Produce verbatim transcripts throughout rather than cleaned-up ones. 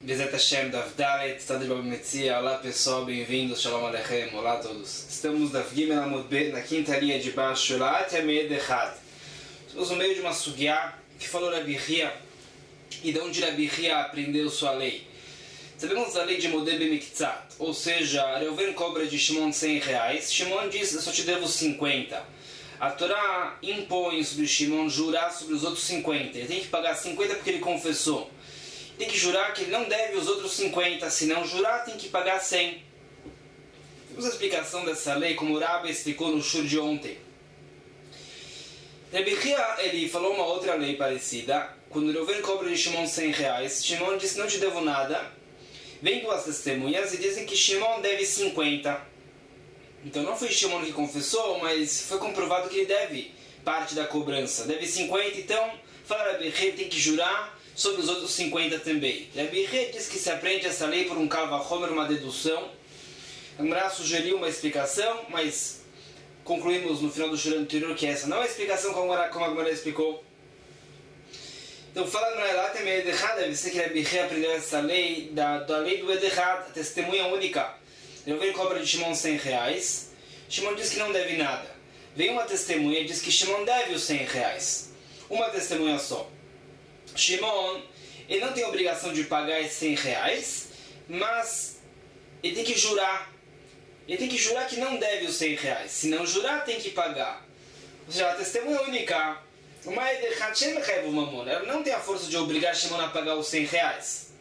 Bezat Hashem, Daf Dalet, Tadri Baba Metzia. Olá pessoal, bem-vindos, Shalom Aleichem, olá a todos. Estamos Daf Gimel Amud Bet, na quinta linha de baixo, Laat Yamed Echad. Estamos no meio de uma sugiá que falou Rabi Hia, e de onde Rabi Hia aprendeu sua lei. Sabemos a lei de Modeh B'Miktzat, ou seja, Reuven cobra de Shimon cem reais, Shimon diz, eu só te devo cinquenta. A Torá impõe sobre Shimon jurar sobre os outros cinquenta. Ele tem que pagar cinquenta porque ele confessou. Tem que jurar que ele não deve os outros cinquenta, se não jurar tem que pagar cem. Temos a explicação dessa lei, como o Rabbi explicou no shur de ontem. Rabi Hia, ele falou uma outra lei parecida. Quando Reuven cobra de Shimon cem reais, Shimon disse, não te devo nada. Vem duas testemunhas e dizem que Shimon deve cinquenta. Então não foi Shimon que confessou, mas foi comprovado que ele deve parte da cobrança. Deve cinquenta, então, fala Rabi Hia, tem que jurar sobre os outros cinquenta também. Rabi Hia diz que se aprende essa lei por um Kal Vachomer, uma dedução. A Gemara sugeriu uma explicação, mas concluímos no final do shur anterior que essa não é a explicação como a Gemara explicou. Então fala a Gemara lá também, deve ser que Rabi Hia aprendeu essa lei da, da lei do Edechad, a testemunha única. Reuven cobra de Shimon cem reais. Shimon diz que não deve nada. Vem uma testemunha e diz que Shimon deve os cem reais. Uma testemunha só. Shimon, ele não tem obrigação de pagar esses cem reais, mas ele tem que jurar. Ele tem que jurar que não deve os cem reais. Se não jurar, tem que pagar. Ou seja, a testemunha única, uma ela não tem a força de obrigar Shimon a pagar os cem reais.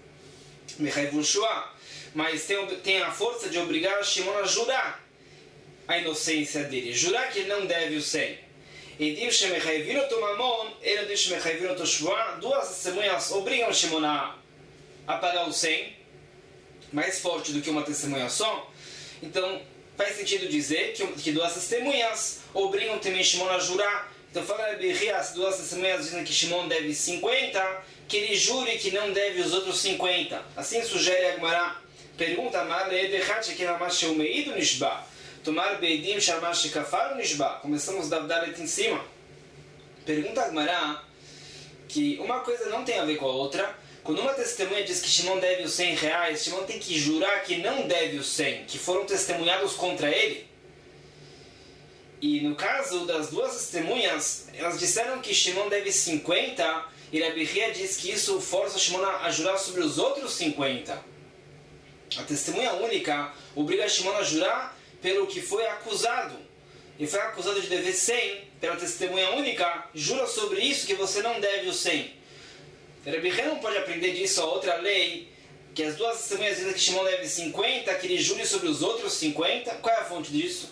Mas tem, tem a força de obrigar Shimon a jurar a inocência dele. Jurar que ele não deve os cem. E diz duas testemunhas obrigam Shimon a, a pagar o cem, mais forte do que uma testemunha só. Então faz sentido dizer que, que duas testemunhas obrigam também Shimon a jurar. Então fala Rabi Hia, as duas testemunhas dizem que Shimon deve cinquenta, que ele jure que não deve os outros cinquenta. Assim sugere a Gemara. Pergunta Tomar Beidim Shamash Kafar Nishba. Começamos da Dalet em cima. Pergunta a Gemara que uma coisa não tem a ver com a outra. Quando uma testemunha diz que Shimon deve os cem reais, Shimon tem que jurar que não deve os cem, que foram testemunhados contra ele. E no caso das duas testemunhas, elas disseram que Shimon deve cinquenta, e Rabi Hia diz que isso força Shimon a jurar sobre os outros cinquenta. A testemunha única obriga Shimon a jurar pelo que foi acusado. Ele foi acusado de dever cem pela testemunha única, jura sobre isso que você não deve os cem. Rabi Hia não pode aprender disso a outra lei, que as duas testemunhas dizem que Shimon deve cinquenta, que ele jure sobre os outros cinquenta. Qual é a fonte disso?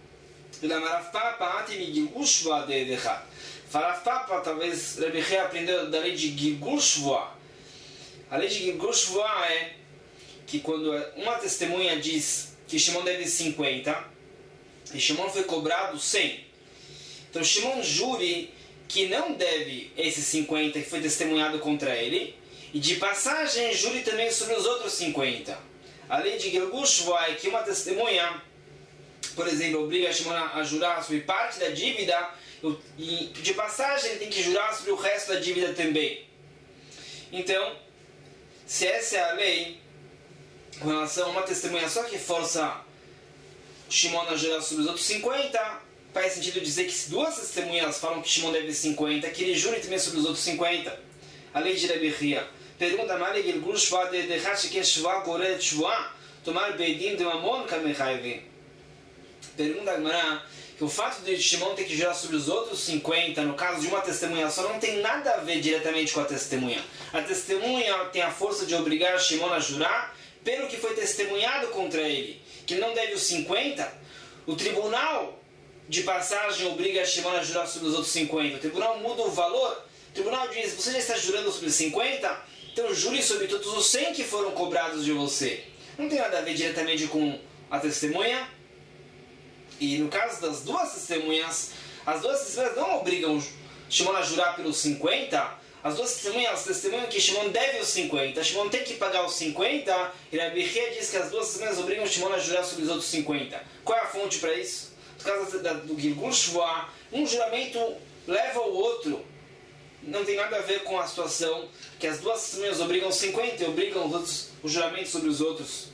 Farafapa, talvez Rabi Hia aprendeu da lei de Gilgul Shvuah. A lei de Gilgul Shvuah é que quando uma testemunha diz que Shimon deve cinquenta e Shimon foi cobrado cem, então Shimon jure que não deve esses cinquenta que foi testemunhado contra ele, e de passagem jure também sobre os outros cinquenta. A lei de Gilgul Shvuah é que uma testemunha, por exemplo, obriga Shimon a jurar sobre parte da dívida, e de passagem tem que jurar sobre o resto da dívida também. Então, se essa é a lei com relação a uma testemunha só que força Shimon a jurar sobre os outros cinquenta, faz sentido dizer que se duas testemunhas falam que Shimon deve cinquenta, que ele jure também sobre os outros cinquenta. A lei de Rabi Hia. Pergunta Mali Gilgul Shvuah de Dechat que Shvuah Goret Shvuah tomar Beidim de Mamon Kamechayvin. Pergunta a Gemara que o fato de Shimon ter que jurar sobre os outros cinquenta, no caso de uma testemunha só, não tem nada a ver diretamente com a testemunha. A testemunha tem a força de obrigar Shimon a jurar pelo que foi testemunhado contra ele, que ele não deve os cinquenta. O tribunal, de passagem, obriga Shimon a jurar sobre os outros cinquenta. O tribunal muda o valor. O tribunal diz, você já está jurando sobre cinquenta? Então jure sobre todos os cem que foram cobrados de você. Não tem nada a ver diretamente com a testemunha. E no caso das duas testemunhas, as duas testemunhas não obrigam Shimon a jurar pelos cinquenta. As duas testemunhas testemunham que Shimon deve os cinquenta. Shimon tem que pagar os cinquenta. E Rabi Hia diz que as duas testemunhas obrigam Shimon a jurar sobre os outros cinquenta. Qual é a fonte para isso? No caso do Gilgul Shvuah, um juramento leva ao outro. não tem nada a ver com a situação que as duas testemunhas obrigam cinquenta e obrigam os, outros, os juramentos sobre os outros.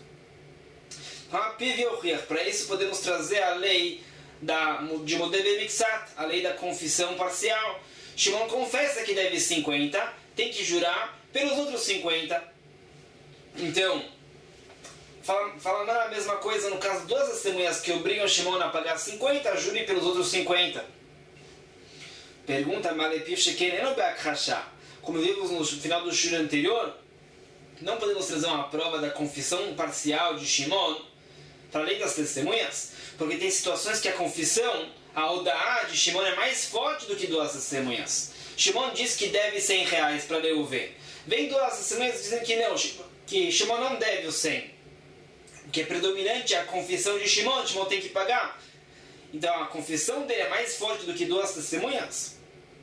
Para isso podemos trazer a lei da, de Modebe Mixat, a lei da confissão parcial. Shimon confessa que deve cinquenta, tem que jurar pelos outros cinquenta. Então, falando a mesma coisa, no caso de duas testemunhas que obrigam Shimon a pagar cinquenta, jure pelos outros cinquenta. Pergunta Malepiv Sheken Enobek Hasha. Como vimos no final do shur anterior, não podemos trazer uma prova da confissão parcial de Shimon para a lei das testemunhas, porque tem situações que a confissão, a Odaá de Shimon é mais forte do que duas testemunhas. Shimon diz que deve cem reais para Reuven. Vem duas testemunhas dizendo que não, que Shimon não deve os cem. O que é predominante é a confissão de Shimon, Shimon tem que pagar. Então a confissão dele é mais forte do que duas testemunhas.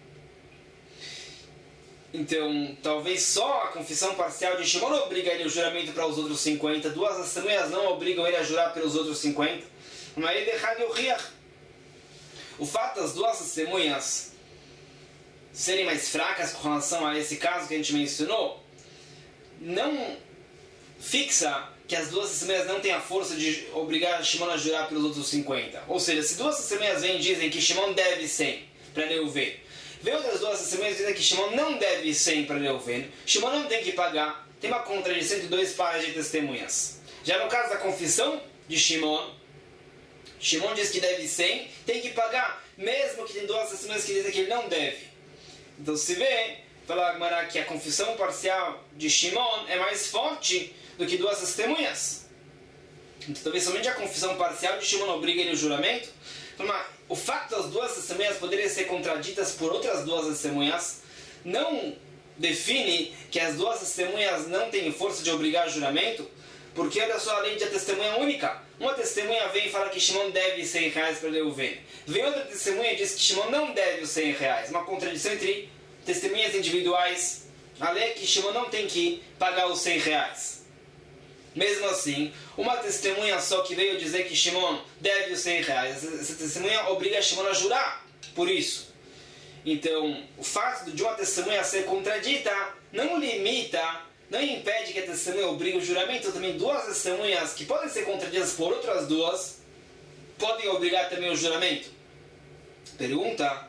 Então, talvez só a confissão parcial de Shimon obriga ele ao juramento para os outros cinquenta. Duas testemunhas não obrigam ele a jurar pelos outros cinquenta. O fato das duas testemunhas serem mais fracas com relação a esse caso que a gente mencionou, não fixa que as duas testemunhas não têm a força de obrigar Shimon a jurar pelos outros cinquenta. Ou seja, se duas testemunhas vêm e dizem que Shimon deve cem para Reuven, vem outras duas testemunhas dizendo que Shimon não deve cem para Reuven, Shimon não tem que pagar, tem uma contradição entre dois pares de testemunhas. Já no caso da confissão de Shimon, Shimon diz que deve cem, tem que pagar, mesmo que tem duas testemunhas que dizem que ele não deve. Então se vê, fala Agmará, que a confissão parcial de Shimon é mais forte do que duas testemunhas. Então talvez somente a confissão parcial de Shimon obriga ele ao juramento. Mas o fato das duas testemunhas poderem ser contraditas por outras duas testemunhas não define que as duas testemunhas não têm força de obrigar ao juramento, porque olha só a lei de testemunha única. Uma testemunha vem e fala que Shimon deve cem reais para Reuven. Vem outra testemunha e diz que Shimon não deve os cem reais. Uma contradição entre testemunhas individuais. A lei é que Shimon não tem que pagar os cem reais. Mesmo assim, uma testemunha só que veio dizer que Shimon deve os cem reais, essa testemunha obriga Shimon a jurar por isso. Então, o fato de uma testemunha ser contradita não limita, não impede que a testemunha obrigue o juramento. Também duas testemunhas que podem ser contraditas por outras duas podem obrigar também o juramento. Pergunta: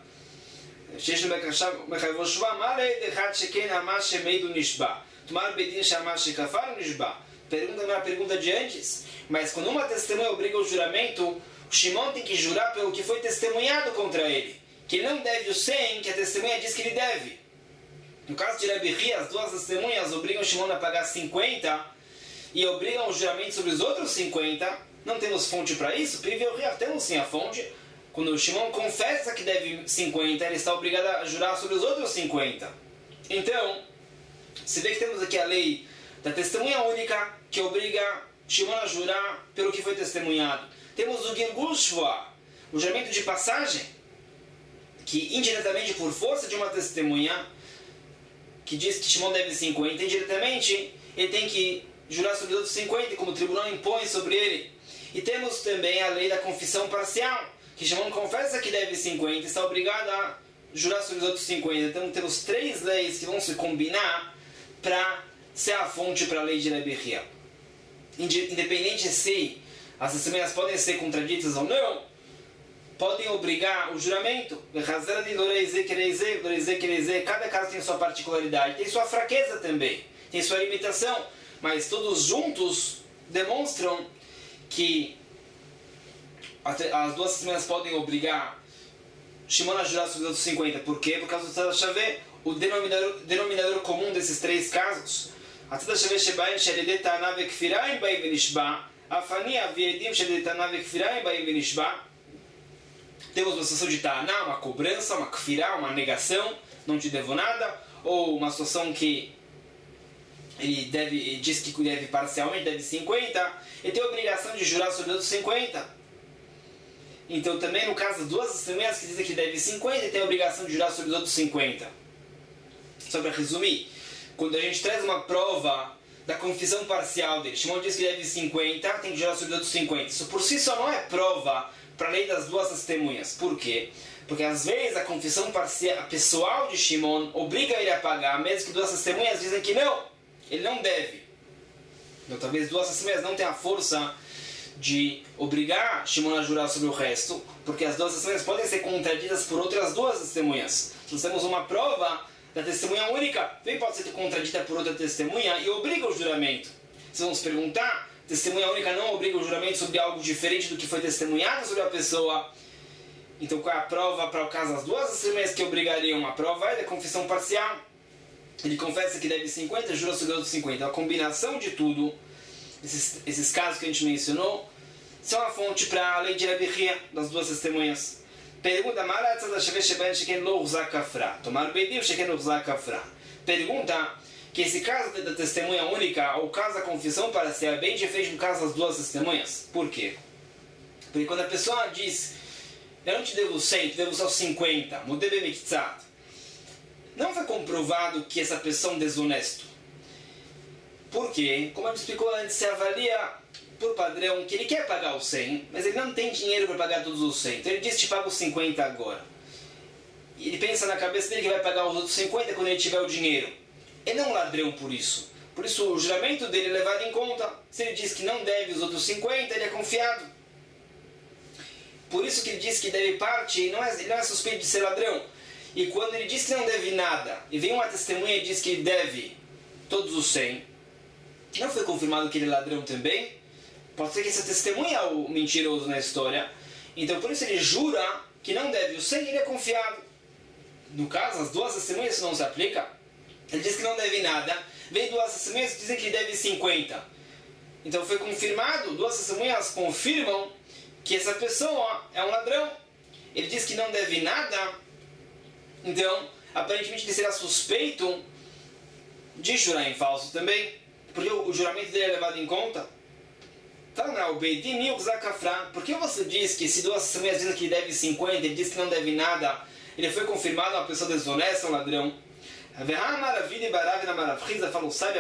Pergunta na pergunta de antes, mas quando uma testemunha obriga o juramento, o Shimon tem que jurar pelo que foi testemunhado contra ele, que ele não deve o cem, que a testemunha diz que ele deve. No caso de Rabi Ria, as duas testemunhas obrigam o Shimon a pagar cinquenta e obrigam o juramento sobre os outros cinquenta. Não temos fonte para isso? Priveu Ria, temos sim a fonte. Quando o Shimon confessa que deve cinquenta, ele está obrigado a jurar sobre os outros cinquenta. Então, se vê que temos aqui a lei da testemunha única, que obriga Shimon a jurar pelo que foi testemunhado. Temos o Gilgul Shvoah, o juramento de passagem, que indiretamente por força de uma testemunha, que diz que Shimon deve cinquenta, indiretamente ele tem que jurar sobre os outros cinquenta, como o tribunal impõe sobre ele. E temos também a lei da confissão parcial, que Shimon confessa que deve cinquenta e está obrigado a jurar sobre os outros cinquenta. Então temos três leis que vão se combinar para ser a fonte para a lei de Rabi Ria. Independente se as testemunhas podem ser contraditas ou não, podem obrigar o juramento. Cada caso tem sua particularidade, tem sua fraqueza também, tem sua limitação, mas todos juntos demonstram que as duas testemunhas podem obrigar Shimon a jurar sobre os outros cinquenta. Por quê? Por causa do Tzad HaShaveh, o denominador, denominador comum desses três casos. הצד השווה שבהם שעל ידי טענה וכפירה הם באים ונשבע, אף אני אביא עדים שעל ידי טענה וכפירה הם באים ונשבע. Temos uma situação de ta'aná, uma cobrança, uma kfirá, uma negação, não te devo nada, ou uma situação que ele deve, ele diz que deve parcialmente, deve cinquenta, ele tem a obrigação de jurar sobre os outros cinquenta. Então também no caso das duas testemunhas que dizem que deve cinquenta, ele tem a obrigação de jurar sobre os outros cinquenta. Só para resumir, quando a gente traz uma prova da confissão parcial dele. Shimon diz que deve cinquenta, tem que jurar sobre outros cinquenta. Isso por si só não é prova para a lei das duas testemunhas. Por quê? Porque às vezes a confissão parcial, pessoal de Shimon obriga ele a pagar, mesmo que duas testemunhas dizem que não, ele não deve. Então talvez duas testemunhas não tenham a força de obrigar Shimon a jurar sobre o resto, porque as duas testemunhas podem ser contraditas por outras duas testemunhas. Nós temos uma prova da testemunha única, também pode ser contradita por outra testemunha e obriga o juramento. Se vamos perguntar, testemunha única não obriga o juramento sobre algo diferente do que foi testemunhado sobre a pessoa. Então qual é a prova para o caso das duas testemunhas que obrigariam? A prova é da confissão parcial. Ele confessa que deve cinquenta, jura sobre outros cinquenta. A combinação de tudo, esses, esses casos que a gente mencionou, são a fonte para a lei de Rabi Hia, das duas testemunhas. Pergunta, Pergunta que esse caso da testemunha única, ou caso da confissão, parece ser bem diferente do caso das duas testemunhas. Por quê? Porque quando a pessoa diz, eu não te devo cem, te devo só cinquenta, não foi comprovado que essa pessoa é um desonesto. Por quê? Como a gente explicou antes, se avalia por padrão que ele quer pagar os cem, mas ele não tem dinheiro para pagar todos os cem. Então ele diz, te pago os cinquenta agora. E ele pensa na cabeça dele que vai pagar os outros cinquenta quando ele tiver o dinheiro. Ele não é um ladrão por isso. Por isso o juramento dele é levado em conta. Se ele diz que não deve os outros cinquenta, ele é confiado. Por isso que ele diz que deve parte, ele não é, ele não é suspeito de ser ladrão. E quando ele diz que não deve nada, e vem uma testemunha e diz que ele deve todos os cem, não foi confirmado que ele é ladrão também, pode ser que essa testemunha é o mentiroso na história. Então por isso ele jura que não deve os cem e ele é confiado. No caso, as duas testemunhas isso não se aplica. Ele diz que não deve nada, vem duas testemunhas que dizem que deve cinquenta. Então foi confirmado, duas testemunhas confirmam que essa pessoa é um ladrão. Ele diz que não deve nada, então aparentemente ele será suspeito de jurar em falso também, porque o juramento dele é levado em conta. Por que você diz que se duas testemunhas dizem que deve cinquenta, ele diz que não deve nada, ele foi confirmado uma pessoa desonesta, um ladrão? Falou, sabe,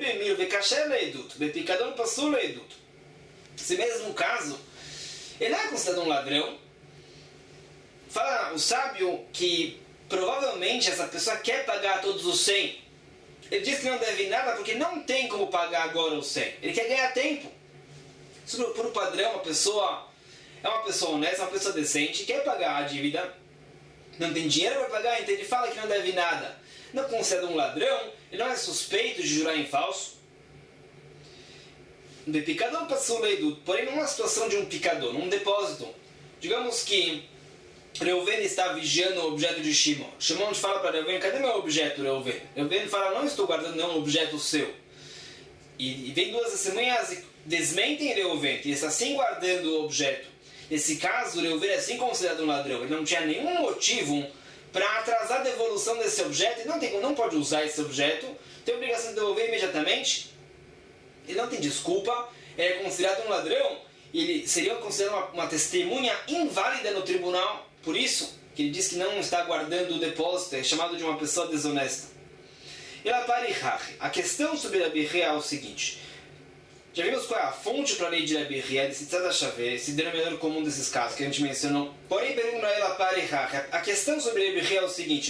esse mesmo caso, ele não é considerado um ladrão. Fala o sábio que provavelmente essa pessoa quer pagar todos os cem. Ele diz que não deve nada porque não tem como pagar agora os cem. Ele quer ganhar tempo. Isso, por padrão, a pessoa é uma pessoa honesta, uma pessoa decente, quer pagar a dívida, não tem dinheiro para pagar, então ele fala que não deve nada. Não considera um ladrão, ele não é suspeito de jurar em falso. De picador passou lei do, porém numa situação de um picador, num depósito. Digamos que Reuven está vigiando o objeto de Shimon. Shimon fala para Reuven, cadê meu objeto, Reuven? Reuven fala, não estou guardando nenhum objeto seu. E, e vem duas testemunhas e desmentem Reuven, que ele está sim guardando o objeto. Nesse caso, Reuven é sim considerado um ladrão. Ele não tinha nenhum motivo para atrasar a devolução desse objeto. Ele não, tem, não pode usar esse objeto, tem a obrigação de devolver imediatamente. Ele não tem desculpa, ele é considerado um ladrão, e ele seria considerado uma, uma testemunha inválida no tribunal. Por isso, que ele diz que não está guardando o depósito, é chamado de uma pessoa desonesta. A questão sobre Rabi Hia é o seguinte. Já vimos qual é a fonte para a lei de Rabi Hia, desse tzad hashaveh, esse denominador comum desses casos que a gente mencionou. Porém, pergunta a ela, a questão sobre Rabi Hia é o seguinte.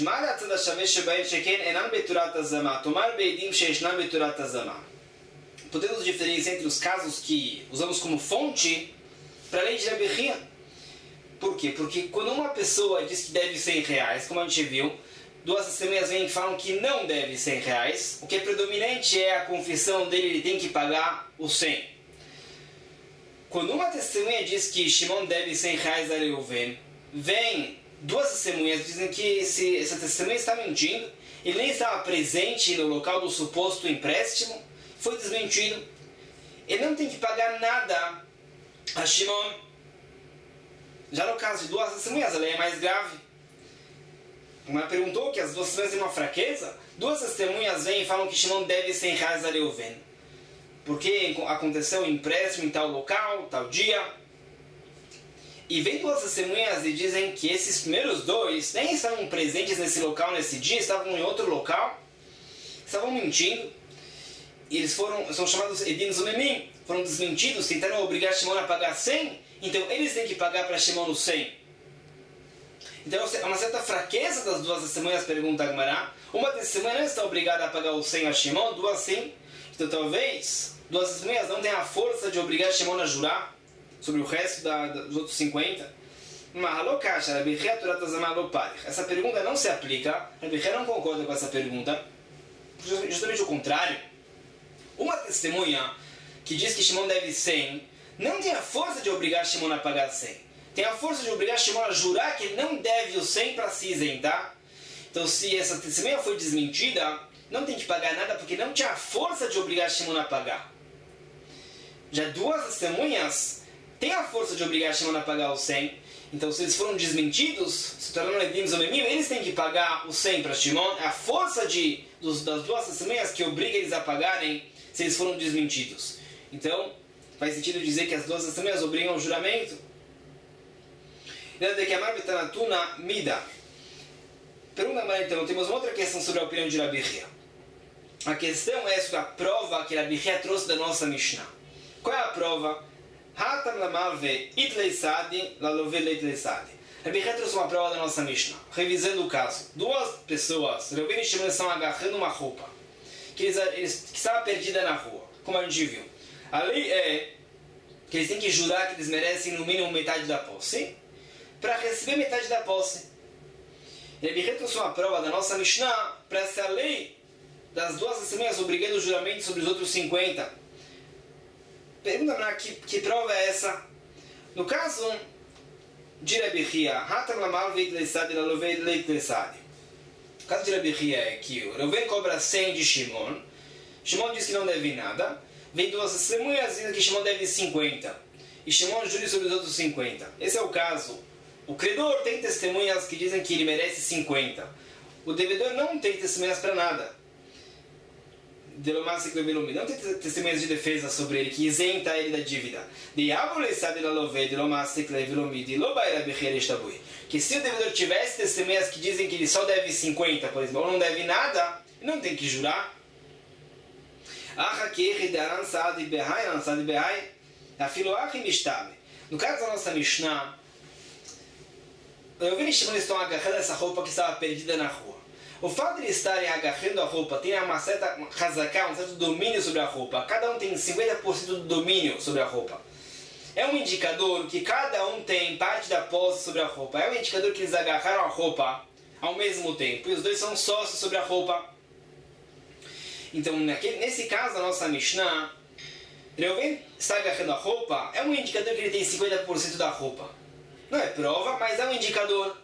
Podemos diferenciar entre os casos que usamos como fonte para a lei de Rabi Hia. Por quê? Porque quando uma pessoa diz que deve cem reais, como a gente viu, duas testemunhas vêm e falam que não deve cem reais, o que é predominante é a confissão dele, ele tem que pagar os cem. Quando uma testemunha diz que Shimon deve cem reais a Reuven, vem duas testemunhas dizem que esse, essa testemunha está mentindo, ele nem estava presente no local do suposto empréstimo, foi desmentido, ele não tem que pagar nada a Shimon. Já no caso de duas testemunhas, a lei é mais grave. Uma perguntou que as duas testemunhas têm uma fraqueza. Duas testemunhas vêm e falam que Shimon deve cem reais a Reuven, porque aconteceu um empréstimo em tal local, tal dia. E vem duas testemunhas e dizem que esses primeiros dois nem estavam presentes nesse local nesse dia, estavam em outro local, estavam mentindo. eles foram, são chamados Edim Zomemim, foram desmentidos, tentaram obrigar Shimon a pagar cem, então eles têm que pagar para Shimon os cem. Então há uma certa fraqueza das duas testemunhas, pergunta a Gemara. Uma testemunha não está obrigada a pagar os cem a Shimon, duas sim. Então talvez duas testemunhas não tenham a força de obrigar Shimon a jurar sobre o resto da, dos outros cinquenta. Essa pergunta não se aplica, Rabi Chia não concorda com essa pergunta, justamente o contrário. Uma testemunha que diz que Shimon deve cem não tem a força de obrigar Shimon a pagar cem. Tem a força de obrigar Shimon a jurar que ele não deve o cem para se isentar. Então, se essa testemunha foi desmentida, não tem que pagar nada porque não tinha a força de obrigar Shimon a pagar. Já duas testemunhas têm a força de obrigar Shimon a pagar o cem. Então, se eles foram desmentidos, se tornaram Edim Zomemim, eles têm que pagar o cem para Shimon. É a força de, dos, das duas testemunhas que obriga eles a pagarem se eles foram desmentidos. Então, faz sentido dizer que as duas testemunhas obrigam o juramento. Pergunta, então, temos uma outra questão sobre a opinião de Rabi Chia. A questão é sobre a prova que Rabi Chia trouxe da nossa Mishnah. Qual é a prova? Hatam lamalve itleisadi lalove leitleisadi. Rabi Chia trouxe uma prova da nossa Mishnah. Revisando o caso. Duas pessoas, Reuven e Shimon, estão agarrando uma roupa que, eles, eles, que estava perdida na rua, como a gente viu. A lei é que eles têm que jurar que eles merecem no mínimo metade da posse para receber metade da posse. E Rabi Chia trouxe uma prova da nossa Mishnah para essa lei das duas testemunhas obrigando o juramento sobre os outros cinquenta. Pergunta para que, que prova é essa? No caso de Rabi Chia, Hatam lamal veit leisadi lalovei leit leisadi. O caso de Rabi Chia é que o Reuven cobra cem de Shimon. Shimon diz que não deve nada. Vem duas testemunhas dizendo que Shimon deve cinquenta. E Shimon jura sobre os outros cinquenta. Esse é o caso. O credor tem testemunhas que dizem que ele merece cinquenta. O devedor não tem testemunhas para nada. Não tem testemunhas de defesa sobre ele, que isenta ele da dívida. Que se o devedor tivesse testemunhas que dizem que ele só deve cinquenta, por exemplo, ou não deve nada, ele não tem que jurar. No caso da nossa Mishnah, eu vi que Shimon estão agarrando essa roupa que estava perdida na rua. O fato de eles estarem agarrando a roupa tem uma certa hazaká, um certo domínio sobre a roupa. Cada um tem cinquenta por cento do domínio sobre a roupa. É um indicador que cada um tem parte da posse sobre a roupa. É um indicador que eles agarraram a roupa ao mesmo tempo. E os dois são sócios sobre a roupa. Então, naquele, nesse caso, a nossa Mishnah, Reuven está agarrando a roupa, é um indicador que ele tem cinquenta por cento da roupa. Não é prova, mas é um indicador.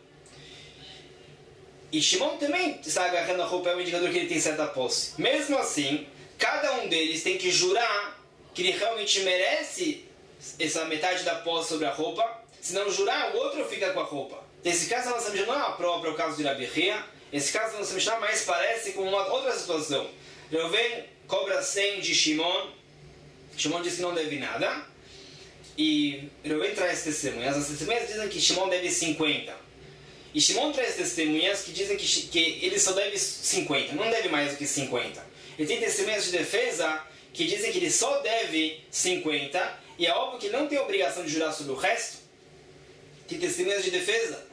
E Shimon também está agarrando a roupa, é um indicador que ele tem certa posse. Mesmo assim, cada um deles tem que jurar que ele realmente merece essa metade da posse sobre a roupa. Se não jurar, o outro fica com a roupa. Nesse caso, a nossa Mishnah não é uma prova para o caso de Rabi Chia. Esse caso, a nossa Mishnah mais parece com uma outra situação. Reuven cobra cem de Shimon. Shimon diz que não deve nada. E Reuven traz testemunhas. As testemunhas dizem que Shimon deve cinquenta. E Shimon traz testemunhas que dizem que, que ele só deve cinquenta. Não deve mais do que cinquenta. Ele tem testemunhas de defesa que dizem que ele só deve cinquenta. E é óbvio que ele não tem obrigação de jurar sobre o resto. Tem testemunhas de defesa.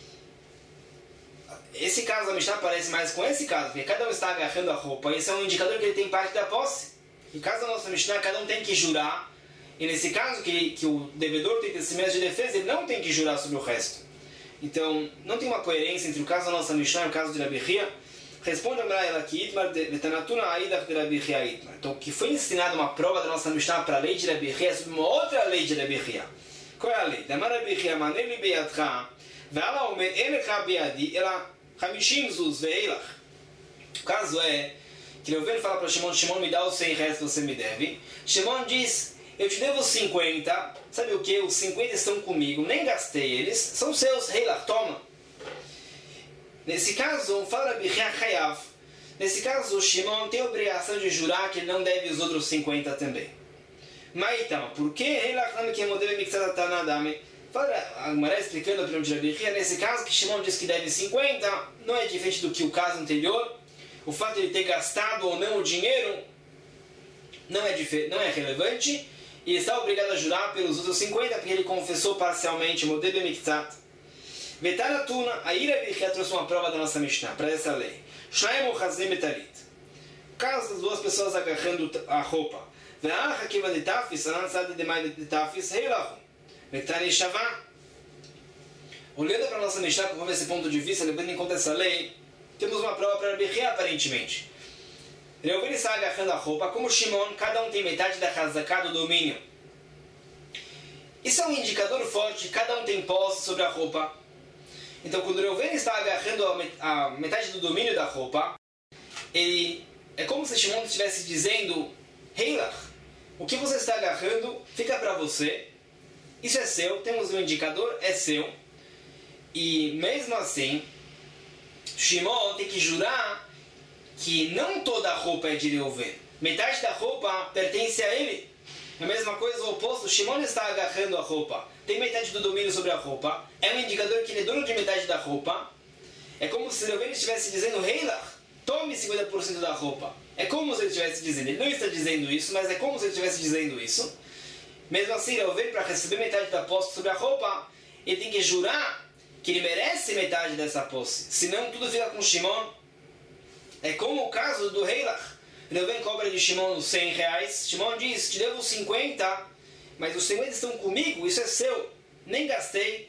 Esse caso, a Mishnah parece mais com esse caso, porque cada um está agarrando a roupa. Esse é um indicador que ele tem parte da posse. No caso da nossa Mishnah, cada um tem que jurar. E nesse caso, que, ele, que o devedor tem testemunhas de defesa, ele não tem que jurar sobre o resto. Então, não tem uma coerência entre o caso da nossa Mishnah e o caso de Rabi Chia. Responde a Maraela que Itmar Vetanatuna Aidach de Rabi Chia Itmar. Então, que foi ensinada uma prova da nossa Mishnah para a lei de Rabi Chia sobre uma outra lei de Rabi Chia. Qual é a lei? Damar Rabi Chia maneli beyadcha ve'ala omer elecha beyadi ela hamishim zuz ve'elach. O caso é que Reuven fala para Shimon, Shimon me dá os cem restos, você me deve. Shimon diz, eu te devo cinquenta, sabe o que? Os cinquenta estão comigo, nem gastei eles, são seus, rei lá, toma. Nesse caso, fala Rabi Chia Chayav. Nesse caso, o Shimon tem a obrigação de jurar que ele não deve os outros cinquenta também. Mas então, por que rei lá que é modelo mixado tanadame? Fala a Gemara explicando a opinião de Rabi Chia, nesse caso que Shimon diz que deve cinquenta, não é diferente do que o caso anterior. O fato de ele ter gastado ou não o dinheiro não é, não é relevante, e está obrigado a jurar pelos outros cinquenta, porque ele confessou parcialmente, modé bemiktat. Vetaratuna, a ira Bechia trouxe uma prova da nossa Mishnah, para essa lei. Shnaim uchazim betalit. Caso das duas pessoas agarrando a roupa. Ve'ach akiva de tafis, anan tzad demai de tafis, heilahu. Vetani shavá. Olhando para a nossa Mishnah, conforme esse ponto de vista, levando em conta essa lei, temos uma prova para Bechia aparentemente. Reuven está agarrando a roupa, como Shimon, cada um tem metade da Hazaká do domínio. Isso é um indicador forte, cada um tem posse sobre a roupa. Então, quando Reuven está agarrando a metade do domínio da roupa, ele é como se Shimon estivesse dizendo: Heilach, o que você está agarrando fica para você, isso é seu, temos um indicador, é seu. E mesmo assim, Shimon tem que jurar que não toda a roupa é de Reuven. Metade da roupa pertence a ele. A mesma coisa, o oposto, Shimon está agarrando a roupa, tem metade do domínio sobre a roupa, é um indicador que ele é dono de metade da roupa. É como se Reuven estivesse dizendo: Heilach, tome cinquenta por cento da roupa. É como se ele estivesse dizendo, ele não está dizendo isso, mas é como se ele estivesse dizendo isso. Mesmo assim, Reuven, para receber metade da posse sobre a roupa, ele tem que jurar que ele merece metade dessa posse, senão tudo fica com Shimon. É como o caso do Heilach. Reuven cobra de Shimon cem reais. Shimon diz: te devo cinquenta, mas os cinquenta estão comigo, isso é seu, nem gastei.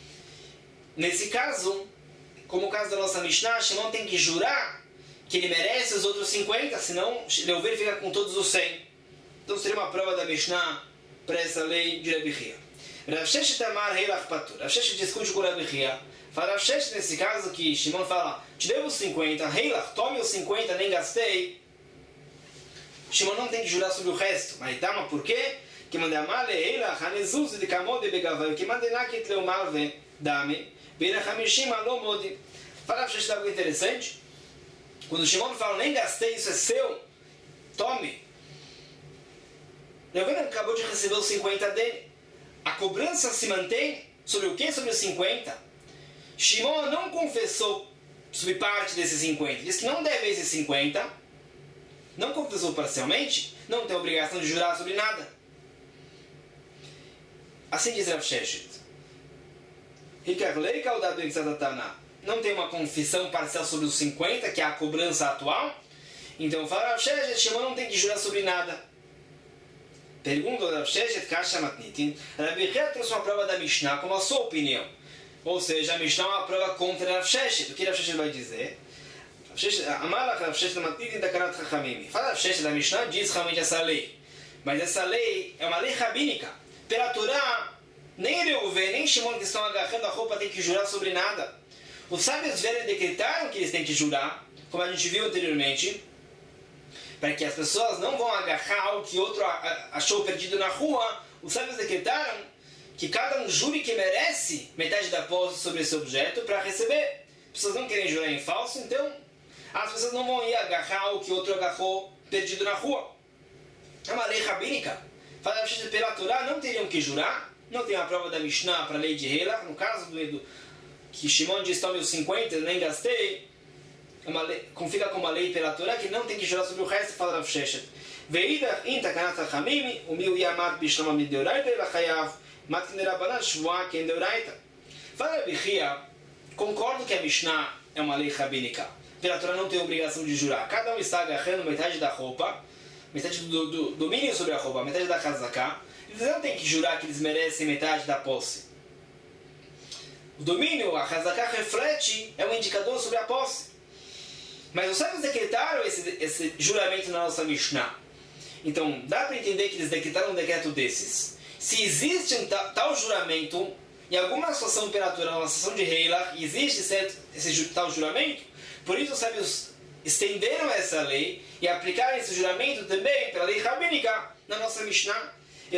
Nesse caso, como o caso da nossa Mishnah, Shimon tem que jurar que ele merece os outros cinquenta, senão Reuven fica com todos os cem. Então seria uma prova da Mishnah para essa lei de Rabi Chia. Rav Sheshet amar Heilach patur. Rav Sheshet discute com Rabi Chia. Fala Rav Sheshet nesse caso que Shimon fala: te devo os cinquenta, Heilach, tome os cinquenta, nem gastei. Shimon não tem que jurar sobre o resto. Mas Tama, por quê? Que manda amale Heilach hanezuz de kamode begavai, que manda nakit leumarve dame, beira hamishim alomodi. Fala Rav Sheshet algo interessante. Quando Shimon fala: nem gastei, isso é seu, tome. Reuven acabou de receber os cinquenta dele. A cobrança se mantém sobre o que? Sobre os cinquenta. Shimon não confessou sobre parte desses cinquenta. Diz que não deve esses cinquenta. Não confessou parcialmente. Não tem obrigação de jurar sobre nada. Assim diz Rav Sheshet. Não tem uma confissão parcial sobre os cinquenta, que é a cobrança atual. Então fala Rav Sheshet, Shimon não tem que jurar sobre nada. Pergunta ao Rav Sheshet, Kasha Matnitin. Rabi Chia trouxe uma prova da Mishnah como a sua opinião. Ou seja, a Mishnah é uma prova contra Rav Sheshet. O que Rav Sheshet vai dizer? Amalach Rav Sheshet Matnitin da Karat Chachamim. Fala Rav Sheshet, a Mishnah diz realmente essa lei. Mas essa lei é uma lei rabínica. Pela Torá, nem Reuven, nem Shimon que estão agarrando a roupa tem que jurar sobre nada. Os sábios vieram e decretaram que eles têm que jurar, como a gente viu anteriormente, para que as pessoas não vão agarrar algo que outro achou perdido na rua. Os sábios decretaram que cada um jure que merece metade da posse sobre esse objeto para receber. As pessoas não querem jurar em falso, então as pessoas não vão ir agarrar algo que outro agarrou perdido na rua. É uma lei rabínica. Fala pela Torá, não teriam que jurar. Não tem a prova da Mishnah para a lei de Heilach. No caso do que Shimon diz: tome os cinquenta, eu nem gastei. É uma lei, fica com uma lei pela Torá que não tem que jurar sobre o resto. Fala Rav Sheshet. Veida in takanat hachamim umil yamar bishlama mideoraita elachayav matkin rabanan shvua ken deoraita. Fala Rabi Chia, concordo que a Mishnah é uma lei rabínica. Pela Torá não tem obrigação de jurar. Cada um está agarrando metade da roupa, metade do, do domínio sobre a roupa, metade da Hazaká. Eles não têm que jurar que eles merecem metade da posse. O domínio, a Hazaká reflete, é um indicador sobre a posse. Mas os sábios decretaram esse, esse juramento na nossa Mishnah. Então, dá para entender que eles decretaram um decreto desses. Se existe um tal, tal juramento, em alguma situação imperatória, uma situação de Heilach, existe certo, esse tal juramento, por isso os sábios estenderam essa lei e aplicaram esse juramento também pela lei rabínica na nossa Mishnah.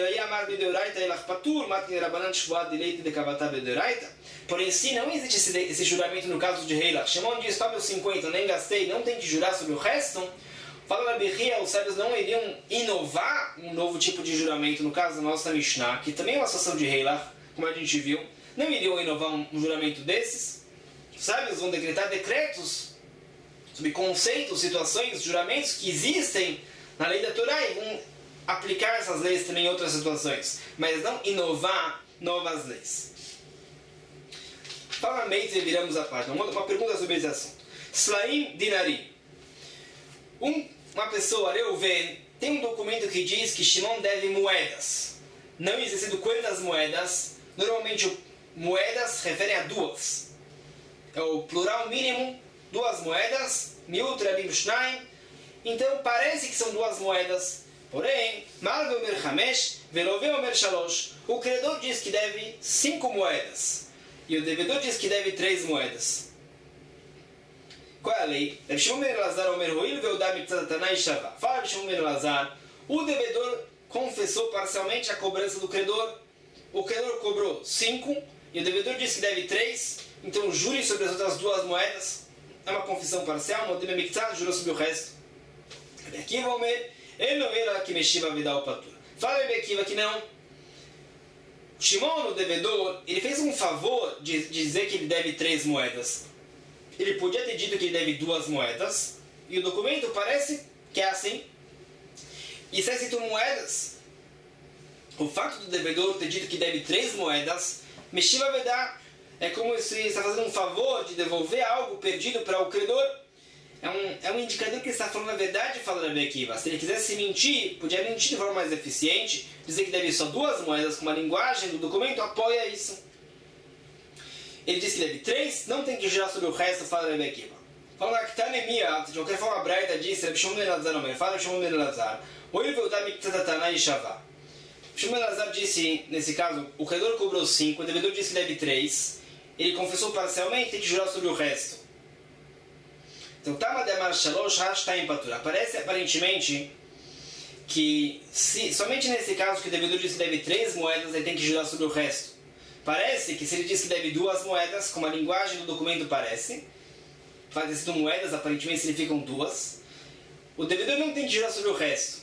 Porém, se não existe esse, esse juramento no caso de Heilach, Shimon diz: tome os cinquenta, nem gastei, não tem que jurar sobre o resto. Fala Rabi Chia, os sábios não iriam inovar um novo tipo de juramento no caso da nossa Mishnah, que também é uma situação de Heilach, como a gente viu. Não iriam inovar um, um juramento desses. Os sábios vão decretar decretos sobre conceitos, situações, juramentos que existem na lei da Torá e vão aplicar essas leis também em outras situações, mas não inovar novas leis. Novamente viramos a página. Uma, uma pergunta sobre esse assunto. Slaim Dinarim. Um, uma pessoa, Reuven, tem um documento que diz que Shimon deve moedas. Não existindo quantas moedas, normalmente moedas referem a duas. É o plural mínimo, duas moedas, miut rabim shnaim. Então parece que são duas moedas. Porém, Malve Omer Hamesh, Velove Omer Shalosh. O credor diz que deve cinco moedas. E o devedor diz que deve três moedas. Qual é a lei? Rav Shimon ben Elazar Omer Hoil Veudá Mitzad Tanai Shavá. Fala Rav Shimon ben Elazar, o devedor confessou parcialmente a cobrança do credor. O credor cobrou cinco e o devedor disse que deve três. Então jure sobre as outras duas moedas. É uma confissão parcial. Modem Mitzad jurou sobre o resto. Rabi Akiva Omer ele não era que mexia a vida ao patur. Fala Rabi Akiva que não. Shimon, o devedor, ele fez um favor de dizer que ele deve três moedas. Ele podia ter dito que ele deve duas moedas, e o documento parece que é assim. E se é escrito moedas, o fato do devedor ter dito que deve três moedas, Meshiva Vedá, é como se está fazendo um favor de devolver algo perdido para o credor. É um, é um indicador que ele está falando a verdade, fala Rabi Akiva. Se ele quisesse mentir, podia mentir de forma mais eficiente, dizer que deve só duas moedas, com uma linguagem do documento apoia isso. Ele diz que deve três, não tem que girar sobre o resto, fala Rabi Akiva. Fala que está anemia, de qualquer forma a Braita disse, Rav Shimon ben Elazar não, fala Rav Shimon ben Elazar, Oil veudá mitzad tanai shavá. Rav Shimon ben Elazar disse, nesse caso, o credor cobrou cinco, o devedor disse que deve três, ele confessou parcialmente, tem que jurar sobre o resto. Então, Tama de Amar Shalosh Hashtaim Patur. Parece aparentemente que se, somente nesse caso que o devedor diz que deve três moedas, ele tem que jurar sobre o resto. Parece que se ele diz que deve duas moedas, como a linguagem do documento parece, faz escrito moedas, aparentemente significam duas, o devedor não tem que jurar sobre o resto.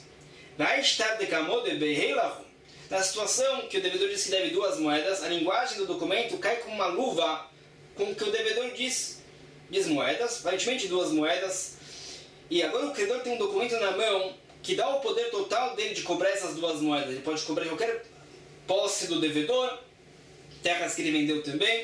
Na situação que o devedor diz que deve duas moedas, a linguagem do documento cai como uma luva com o que o devedor diz. Diz moedas, aparentemente duas moedas, e agora o credor tem um documento na mão que dá o poder total dele de cobrar essas duas moedas. Ele pode cobrar qualquer posse do devedor, terras que ele vendeu também.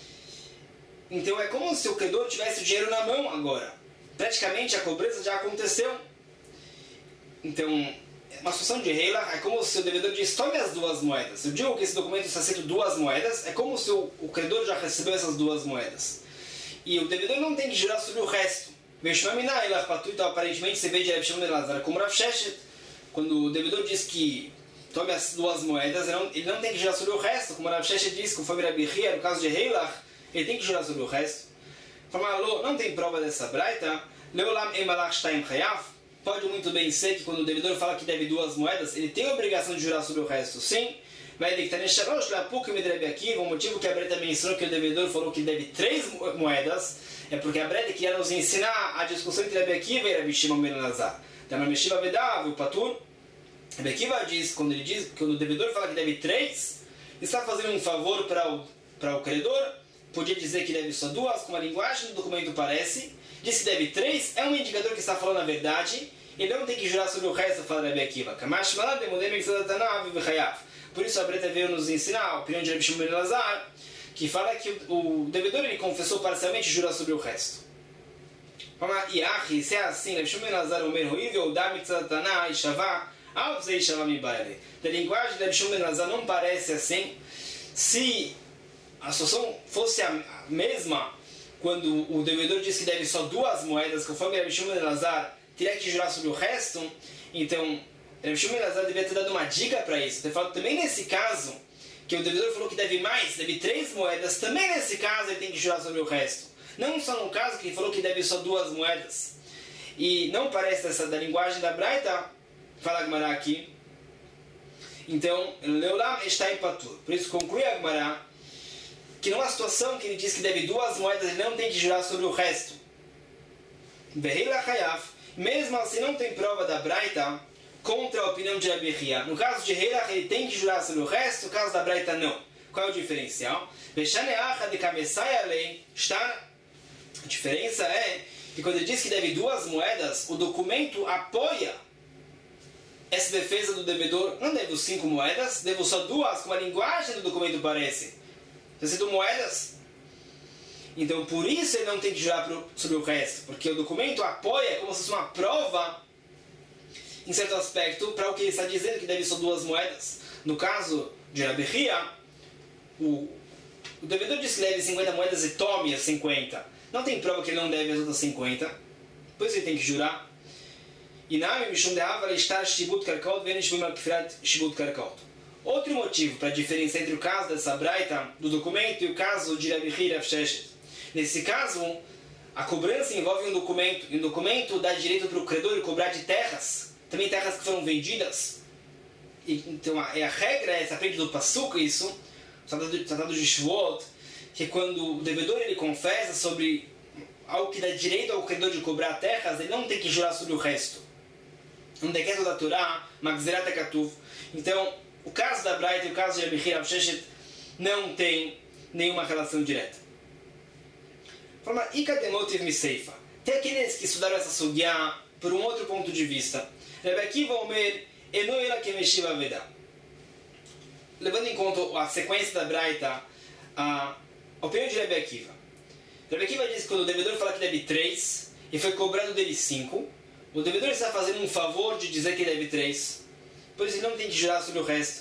Então é como se o credor tivesse o dinheiro na mão agora. Praticamente a cobrança já aconteceu. Então, uma situação de reila é como se o devedor diz, tome as duas moedas. Eu digo que esse documento está escrito duas moedas, é como se o, o credor já recebeu essas duas moedas. E o devedor não tem que jurar sobre o resto. Então, aparentemente, você vê de Rav Shimon ben Elazar como Rav Sheshet, quando o devedor diz que tome as duas moedas, ele não, ele não tem que jurar sobre o resto, como Rav Sheshet diz, conforme Rabi Hia, no caso de Heilach, ele tem que jurar sobre o resto. Fala, não tem prova dessa braita. Leolam emalach shtaim chayav. Pode muito bem ser que quando o devedor fala que deve duas moedas, ele tem a obrigação de jurar sobre o resto, sim. Vai dictar Shalosh, Lapuk e Rabi Akiva. O motivo que a Breta mencionou que o devedor falou que deve três moedas é porque a Breta queria nos ensinar a discussão entre Rabi Akiva e Rabi Shimon ben Elazar. Da Meshiva Vedav, o Patur. Rabi Akiva diz, quando ele diz, quando o devedor fala que deve três, está fazendo um favor para o, para o credor. Podia dizer que deve só duas, como a linguagem do documento parece. Diz que deve três, é um indicador que está falando a verdade. Ele não tem que jurar sobre o resto, fala Rabi Akiva. Kamash Malad Demodem Mitzadanav V'chayav. Por isso a Breta veio nos ensinar a opinião de Rabi Shimon ben Elazar, que fala que o, o devedor ele confessou parcialmente e jura sobre o resto. Vamos lá, Iachi, se é assim, Rabi Shimon ben Elazar Omer Hoivel, Da Mitzad Tanah, Ishavá, Alzei Shavá Mibaile. Da linguagem de Rabi Shimon ben Elazar não parece assim. Se a situação fosse a mesma, quando o devedor diz que deve só duas moedas, conforme Rabi Shimon ben Elazar teria que jurar sobre o resto, então Rabi Shimon ben Elazar devia ter dado uma dica para isso. Ter falado também nesse caso, que o devedor falou que deve mais, deve três moedas, também nesse caso ele tem que jurar sobre o resto. Não só no caso que ele falou que deve só duas moedas. E não parece essa da linguagem da Braita, fala a Gemara aqui. Então, Leolam está em Patur. Por isso conclui a Gemara que numa situação que ele diz que deve duas moedas, ele não tem que jurar sobre o resto. Veheila Hayaf, mesmo assim não tem prova da Braita contra a opinião de Rabi Hia. No caso de Heilach, ele tem que jurar sobre o resto, no caso da Braita, não. Qual é o diferencial? A diferença é que quando ele diz que deve duas moedas, o documento apoia essa defesa do devedor, não devo cinco moedas, devo só duas, como a linguagem do documento parece. Está escrito moedas. Então, por isso ele não tem que jurar sobre o resto, porque o documento apoia como se fosse uma prova, em certo aspecto, para o que ele está dizendo, que deve só duas moedas. No caso de Rabi Hia, o, o devedor diz que deve cinquenta moedas e tome as cinquenta. Não tem prova que ele não deve as outras cinquenta, por isso ele tem que jurar. Inami Mishum De'ava Lishtar Shibut Karkaot Ven Shibut Makfirat Shibut Karkaot. Outro motivo para a diferença entre o caso dessa braita do documento e o caso de Rabi Hia e Rav Sheshet. Nesse caso, a cobrança envolve um documento, e um documento dá direito para o credor cobrar de terras, também terras que foram vendidas. E, então a, a regra é, se aprende do Pasuk isso, o Tratado de Shavuot, que quando o devedor ele confessa sobre algo que dá direito ao credor de cobrar terras, ele não tem que jurar sobre o resto. Um decreto da Torá, Magzerat HaKatuv. Então, o caso da Braita e o caso de Rabi Hia e Rav Sheshet não tem nenhuma relação direta. Forma Ikademotiv Miseifa. Tem aqueles que estudaram essa sugya por um outro ponto de vista. Rabi Akiva Omer, Eno ela kemeshiva veda. Levando em conta a sequência da Braita, a opinião de Rabi Akiva. Rabi Akiva diz que quando o devedor fala que deve três e foi cobrado dele cinco, o devedor está fazendo um favor de dizer que deve três. Por isso ele não tem que jurar sobre o resto.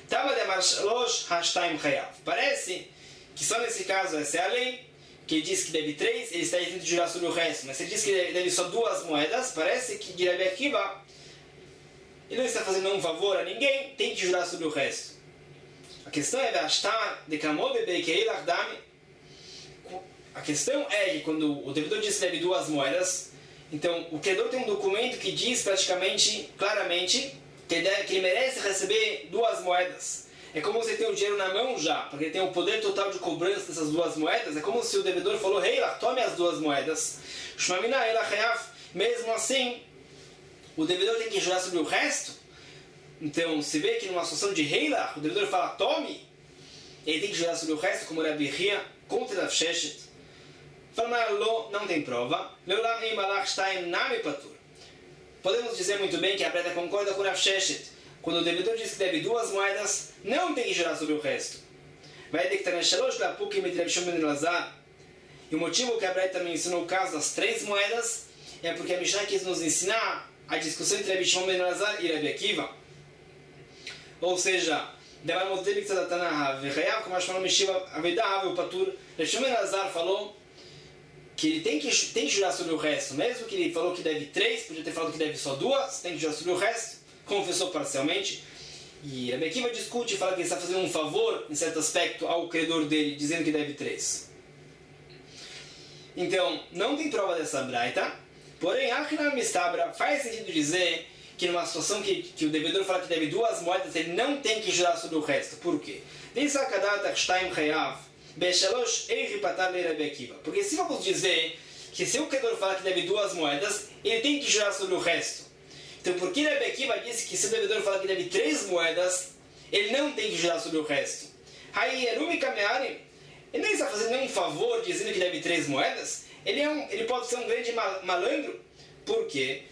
Parece que só nesse caso essa é a lei, que ele diz que deve três, ele está dizendo de jurar sobre o resto. Mas se ele diz que deve só duas moedas, parece que de Rabi Akiva ele não está fazendo um favor a ninguém, tem que jurar sobre o resto. A questão é a questão é que quando o devedor diz que deve duas moedas, então o credor tem um documento que diz praticamente, claramente, que ele, deve, que ele merece receber duas moedas. É como você tem o dinheiro na mão já, porque ele tem o poder total de cobrança dessas duas moedas. É como se o devedor falou, Hey, tome as duas moedas. Mesmo assim, o devedor tem que jurar sobre o resto. Então, se vê que numa situação de Heila, o devedor fala, tome, ele tem que jurar sobre o resto, como Rabi Hia contra Rav Sheshet. Fala, não tem prova. Podemos dizer muito bem que a Breta concorda com Rav Sheshet. Quando o devedor diz que deve duas moedas, não tem que jurar sobre o resto. E o motivo que a Breta mencionou o caso das três moedas é porque a Mishnah quis nos ensinar a discussão entre Rabi Shimon ben Elazar e Rabi Akiva. Ou seja, Rabi Shimon ben Elazar falou que ele tem que, tem que jurar sobre o resto, mesmo que ele falou que deve três, podia ter falado que deve só duas, tem que jurar sobre o resto, confessou parcialmente. E Rabi Akiva discute e fala que ele está fazendo um favor, em certo aspecto, ao credor dele, dizendo que deve três. Então, não tem prova dessa braita, porém, Achinam Mistabra faz sentido dizer que numa situação que, que o devedor fala que deve duas moedas, ele não tem que jurar sobre o resto. Por quê? Porque se vamos dizer que se o credor fala que deve duas moedas, ele tem que jurar sobre o resto. Então, por que Rabi Akiva disse que se o devedor fala que deve três moedas, ele não tem que jurar sobre o resto? Ele nem está fazendo nenhum favor dizendo que deve três moedas. Ele, é um, ele pode ser um grande malandro. Por quê?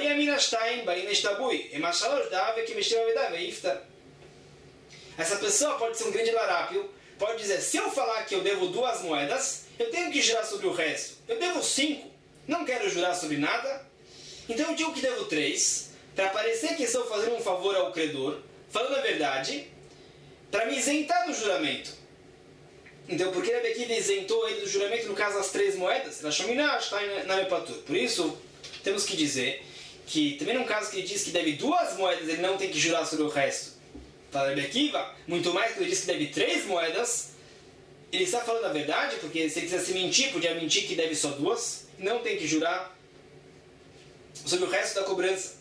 Essa pessoa pode ser um grande larápio. Pode dizer, se eu falar que eu devo duas moedas, eu tenho que jurar sobre o resto. Eu devo cinco. Não quero jurar sobre nada. Então eu digo que devo três, para parecer que estou fazendo um favor ao credor, falando a verdade, para me isentar do juramento. Então, por que Rabi Akiva isentou ele do juramento no caso das três moedas? Por isso, temos que dizer que, também no caso que ele diz que deve duas moedas, ele não tem que jurar sobre o resto. Para Rabi Akiva, muito mais que ele diz que deve três moedas, ele está falando a verdade, porque se ele quisesse mentir, podia mentir que deve só duas, não tem que jurar sobre o resto da cobrança.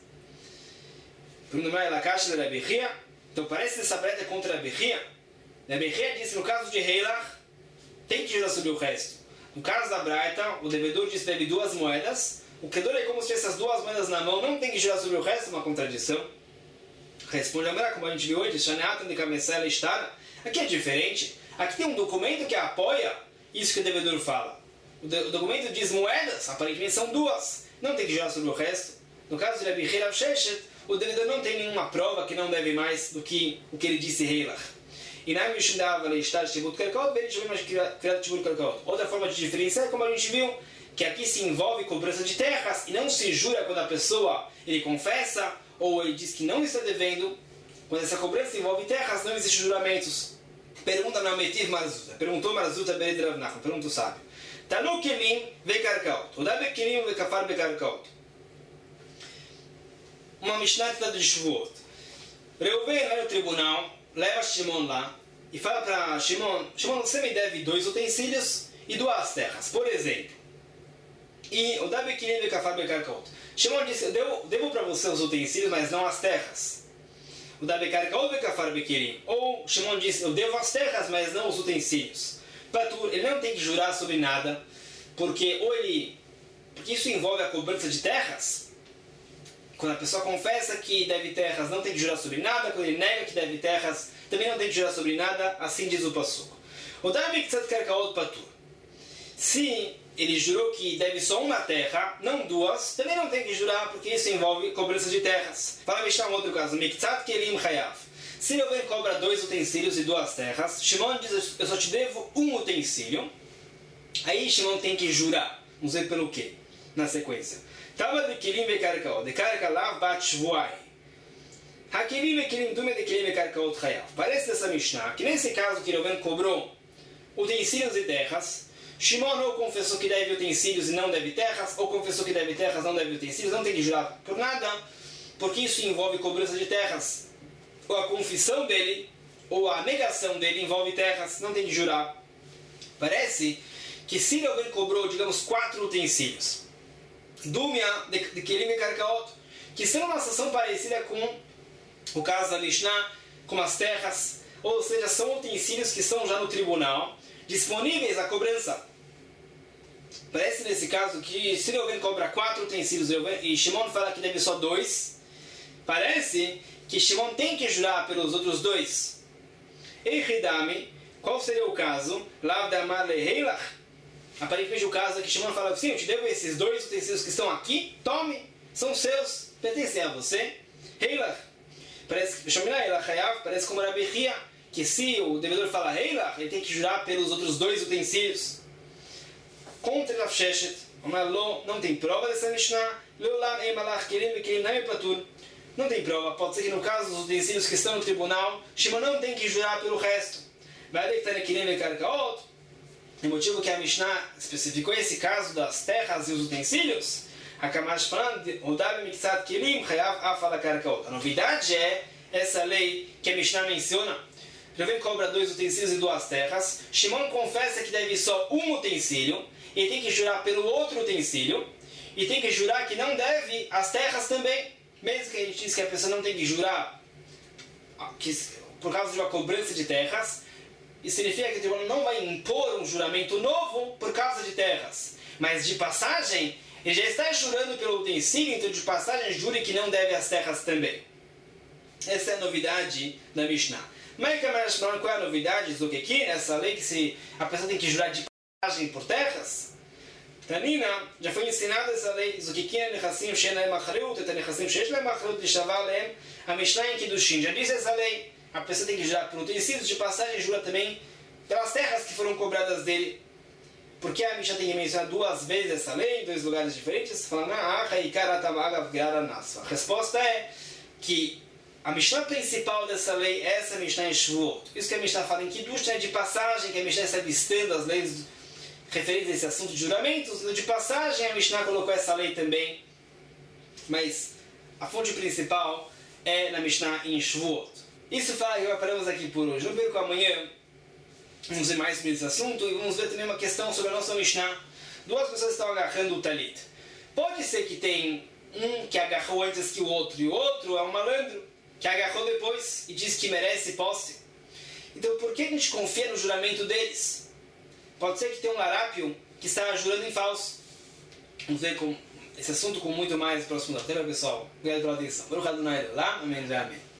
Então parece que essa breta é contra Rabi Hia. Rabi Hia disse no caso de Heilach, tem que jurar sobre o resto. No caso da Braita, o devedor disse que deve duas moedas, o credor é como se tivesse as duas moedas na mão, não tem que jurar sobre o resto, uma contradição. Responde a Mara, como a gente viu hoje, de cabeça estar. Aqui é diferente. Aqui tem um documento que apoia isso que o devedor fala. O, de, o documento diz moedas, aparentemente são duas. Não tem que jurar sobre o resto. No caso de Rabi Hia e Rav Sheshet, o devedor não tem nenhuma prova que não deve mais do que o que ele disse Heilach. E na Mishnah está Tibut Karkaot, ele chama de criado Tibut Karkaot. Outra forma de diferenciar, como a gente viu, que aqui se envolve cobrança de terras e não se jura quando a pessoa ele confessa ou ele diz que não está devendo. Quando essa cobrança envolve terras, não existe juramentos. Pergunta na Metiv Marzuta. Perguntou Marzuta Bered Rav Nachman. Pergunta o sábio. Tanu Kelim Vekarkaot. Odabe Kelim Vekafar Bekarkaot. Uma Mishnah de Shavuot. Reuven vai no tribunal, leva Shimon lá e fala para Shimon: Shimon, você me deve dois utensílios e duas terras, por exemplo. E o Davi Kirin Bekafar Bekarkaot. Shimon disse: eu devo, devo para você os utensílios, mas não as terras. O Davi Karkaot Bekafar Bekirim. Ou Shimon disse: eu devo as terras, mas não os utensílios. Patur, ele não tem que jurar sobre nada, porque ou ele, porque isso envolve a cobrança de terras. Quando a pessoa confessa que deve terras, não tem que jurar sobre nada. Quando ele nega que deve terras, também não tem que jurar sobre nada. Assim diz o Passuco. O Davi Ktsat Karkaot Patur. Se ele jurou que deve só uma terra, não duas, também não tem que jurar, porque isso envolve cobrança de terras. Fala Mishnah um outro caso. Miktsat Kelim Chayav. Se Reuven cobra dois utensílios e duas terras, Shimon diz: eu só te devo um utensílio. Aí Shimon tem que jurar. Vamos ver pelo quê? Na sequência. Tava de Kelim Bekarkaot. De Karkalav Bat Shvuai. Hakelim Bekelim Dume de Kelim Bekarkaot Chayav. Parece dessa Mishnah que nesse caso que Reuven cobrou utensílios e terras, Shimon ou confessou que deve utensílios e não deve terras, ou confessou que deve terras e não deve utensílios, não tem que jurar por nada, porque isso envolve cobrança de terras. Ou a confissão dele, ou a negação dele envolve terras, não tem que jurar. Parece que se Reuven cobrou, digamos, quatro utensílios, Dumia de Kelim e Karkaot, que são uma situação parecida com o caso da Mishnah, com as terras, ou seja, são utensílios que estão já no tribunal, disponíveis à cobrança. Parece nesse caso que se Reuven cobra quatro utensílios e Shimon fala que deve só dois, parece que Shimon tem que jurar pelos outros dois. Eichidami, qual seria o caso? Lav damar leheilach. Aparentemente o caso é que Shimon fala: sim, eu te devo esses dois utensílios que estão aqui, tome, são seus, pertencem a você. Heilach. Parece que parece como Rabi Chia, que se o devedor fala Heilach, ele tem que jurar pelos outros dois utensílios. Contra Rav Sheshet, não tem prova dessa Mishnah. Não tem prova. Pode ser que no caso dos utensílios que estão no tribunal, Shimon não tem que jurar pelo resto. O motivo que a Mishnah especificou esse caso das terras e os utensílios, a novidade é essa lei que a Mishnah menciona. Reuven cobra dois utensílios e duas terras. Shimon confessa que deve só um utensílio e tem que jurar pelo outro utensílio e tem que jurar que não deve as terras também. Mesmo que a gente diz que a pessoa não tem que jurar que, por causa de uma cobrança de terras, isso significa que o tribunal não vai impor um juramento novo por causa de terras. Mas de passagem, ele já está jurando pelo utensílio, então de passagem jure que não deve as terras também. Essa é a novidade da Mishnah. Mas qual é a novidade do que aqui? Essa lei que se a pessoa tem que jurar de passagem por terras? Tanina, já foi ensinada essa lei. A Mishnah em Kiddushin já disse essa lei. A pessoa tem que jurar por utensílios, de passagem jura também pelas terras que foram cobradas dele. Por que a Mishnah tem que mencionar duas vezes essa lei, em dois lugares diferentes? Falando, a resposta é que a Mishnah principal dessa lei é essa Mishnah em Shavuot. Isso que a Mishnah fala em Kiddush é de passagem, que a Mishnah está listando as leis referentes a esse assunto de juramentos. De passagem, a Mishnah colocou essa lei também. Mas a fonte principal é na Mishnah em Shavuot. Isso fala que paramos aqui por hoje. Não perco amanhã. Vamos ver mais sobre esse assunto e vamos ver também uma questão sobre a nossa Mishnah. Duas pessoas estão agarrando o talit. Pode ser que tem um que agarrou antes que o outro e o outro é um malandro que agarrou depois e diz que merece posse. Então por que a gente confia no juramento deles? Pode ser que tenha um larápio que está jurando em falso. Vamos ver com esse assunto com muito mais próximo da tela, pessoal. Obrigado pela atenção. Baruch Adonai Leolam. Amém. Amém.